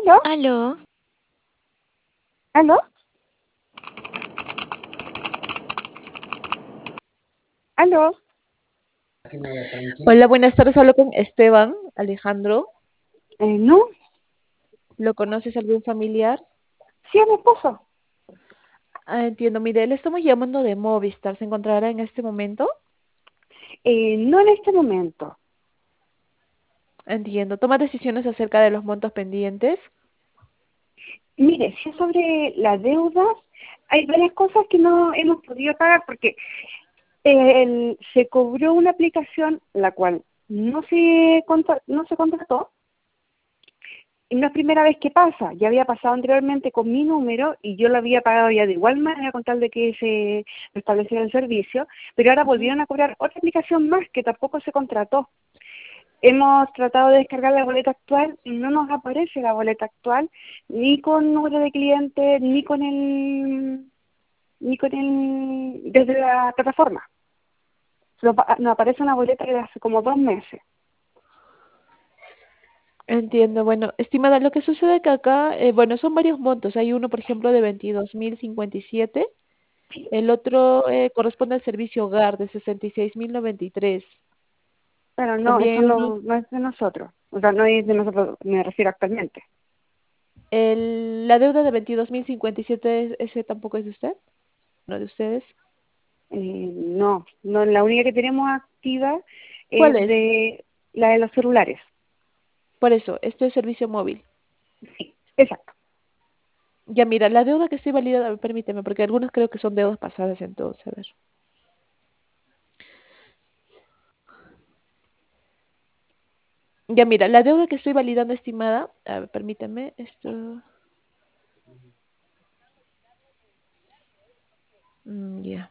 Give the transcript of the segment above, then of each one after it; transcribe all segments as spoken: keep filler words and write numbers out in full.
¿Aló? Aló, ¿Aló? ¿Aló? Hola, buenas tardes. Hablo con Esteban Alejandro. Eh, ¿no? ¿Lo conoces, algún familiar? Sí, a mi esposo. Ah, entiendo. Mire, le estamos llamando de Movistar. ¿Se encontrará en este momento? Eh, no en este momento. Entiendo. ¿Toma decisiones acerca de los montos pendientes? Mire, si es sobre la deuda, hay varias cosas que no hemos podido pagar porque eh, el- se cobró una aplicación la cual no se, contra- no se contrató. Y no es primera vez que pasa, ya había pasado anteriormente con mi número y yo lo había pagado ya de igual manera con tal de que se restableciera el servicio, pero ahora Ujú. volvieron a cobrar otra aplicación más que tampoco se contrató. Hemos tratado de descargar la boleta actual y no nos aparece la boleta actual ni con número de cliente ni con el ni con el desde la plataforma. Nos, pa- nos aparece una boleta de hace como dos meses. Entiendo. Bueno, estimada, lo que sucede que acá, eh, bueno, son varios montos. Hay uno, por ejemplo, de veintidós mil cincuenta y siete. El otro eh, corresponde al servicio hogar de sesenta y seis mil noventa y tres. Pero no, También eso hay uno. no, no es de nosotros. O sea, no es de nosotros, me refiero actualmente. El, la deuda de veintidós mil cincuenta y siete, ¿ese tampoco es de usted? ¿No de ustedes? Eh, no, no, la única que tenemos activa ¿Cuál es es? de la de los celulares. Por eso, este es servicio móvil. Sí, exacto. Ya mira, la deuda que estoy validada, permíteme, porque algunos creo que son deudas pasadas entonces, a ver. Ya mira, la deuda que estoy validando estimada, a ver, permíteme, esto, mm, ya.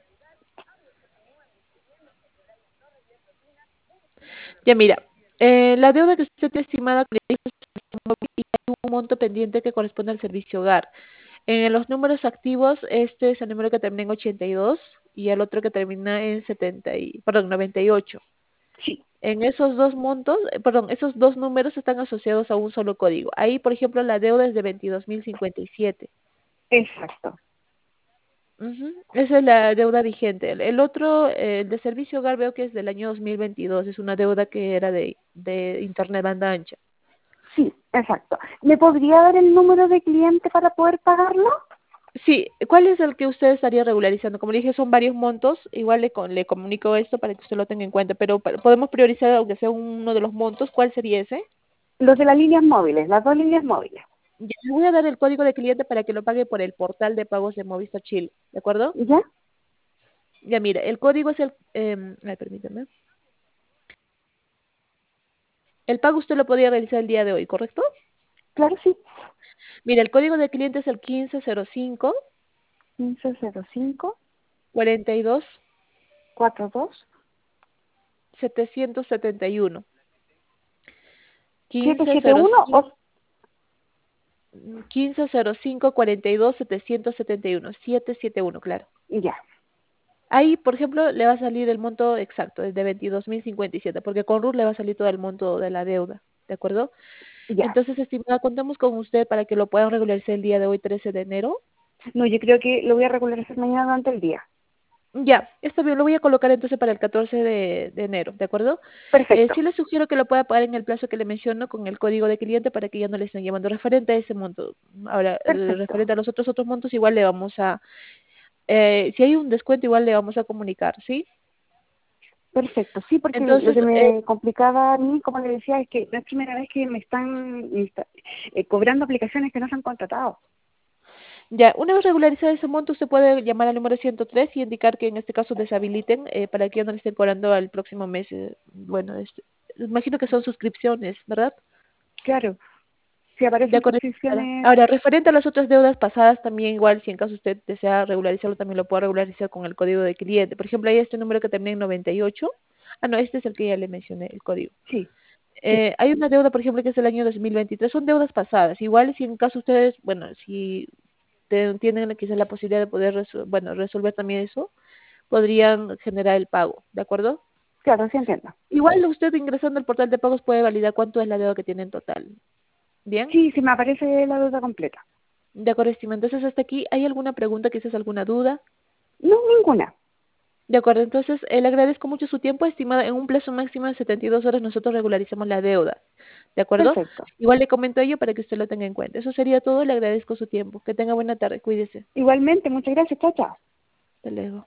Ya mira, eh, la deuda que usted tiene estimada con el servicio móvil y hay un monto pendiente que corresponde al servicio hogar. En los números activos, este es el número que termina en ochenta y dos y el otro que termina en setenta y, perdón, noventa y ocho. Sí, En esos dos montos, eh, perdón, esos dos números están asociados a un solo código. Ahí, por ejemplo, la deuda es de veintidós mil cincuenta y siete. exacto. Ujú. Esa es la deuda vigente. El, el otro, eh, el de servicio hogar, veo que es del año dos mil veintidós. Es una deuda que era de, de internet banda ancha. Sí, exacto. ¿Me podría dar el número de cliente para poder pagarlo? Sí, ¿cuál es el que usted estaría regularizando? Como le dije, son varios montos. Igual le, con- le comunico esto para que usted lo tenga en cuenta, pero pa- podemos priorizar, aunque sea uno de los montos. ¿Cuál sería ese? Los de las líneas móviles, las dos líneas móviles. Ya, le voy a dar el código de cliente para que lo pague por el portal de pagos de Movistar Chile, ¿de acuerdo? ¿Ya? Ya mira, el código es el... Eh, ay, permítame. El pago usted lo podría realizar el día de hoy, ¿correcto? Claro, sí. Mira, el código de cliente es el quince cero cinco quince cero cinco cuarenta y dos cuarenta y dos setecientos setenta y uno. siete quince siete cero uno cinco o quince cero cinco cuarenta y dos setecientos setenta y uno. setecientos setenta y uno, claro. ya, Ahí, por ejemplo, le va a salir el monto exacto, es de veintidós mil cincuenta y siete, porque con R U le va a salir todo el monto de la deuda, ¿de acuerdo? ya. Entonces, estimada, contamos con usted para que lo puedan regularizar el día de hoy, trece de enero. No, yo creo que lo voy a regularizar mañana durante el día. Ya, está bien, lo voy a colocar entonces para el catorce de, de enero, ¿de acuerdo? Eh, Perfecto, sí le sugiero que lo pueda pagar en el plazo que le menciono con el código de cliente para que ya no le estén llamando referente a ese monto. Ahora, el perfecto, referente a los otros otros montos, igual le vamos a, eh, si hay un descuento, igual le vamos a comunicar, ¿sí? perfecto. Sí, porque lo Entonces, que eh, me complicaba a mí, como le decía, es que no es primera vez que me están me está- eh, cobrando aplicaciones que no se han contratado. ya, una vez regularizado ese monto, usted puede llamar al número ciento tres y indicar que en este caso deshabiliten eh, para que ya no le estén cobrando al próximo mes. eh, bueno, es- imagino que son suscripciones, ¿verdad? Claro, si De aparecen acuerdo. suscripciones, Ahora, referente a las otras deudas pasadas, también igual, si en caso usted desea regularizarlo, también lo puede regularizar con el código de cliente. Por ejemplo, hay este número que termina en noventa y ocho. Ah, no, este es el que ya le mencioné, el código. sí, sí, Eh, hay una deuda, por ejemplo, que es del año dos mil veintitrés. Son deudas pasadas. Igual, si en caso ustedes, bueno, si te- tienen quizás la posibilidad de poder, resol- bueno, resolver también eso, podrían generar el pago, ¿de acuerdo? claro, sí entiendo. Igual usted ingresando al portal de pagos puede validar cuánto es la deuda que tiene en total. ¿Bien? Sí, sí me aparece la deuda completa. De acuerdo, estimada. Entonces, hasta aquí, ¿hay alguna pregunta, quizás alguna duda? No, ninguna. De acuerdo, entonces eh, le agradezco mucho su tiempo, estimada. En un plazo máximo de setenta y dos horas nosotros regularizamos la deuda. ¿De acuerdo? Perfecto. Igual le comento ello para que usted lo tenga en cuenta. Eso sería todo. Le agradezco su tiempo. Que tenga buena tarde. Cuídese. Igualmente, muchas gracias, chao, chao. Hasta luego.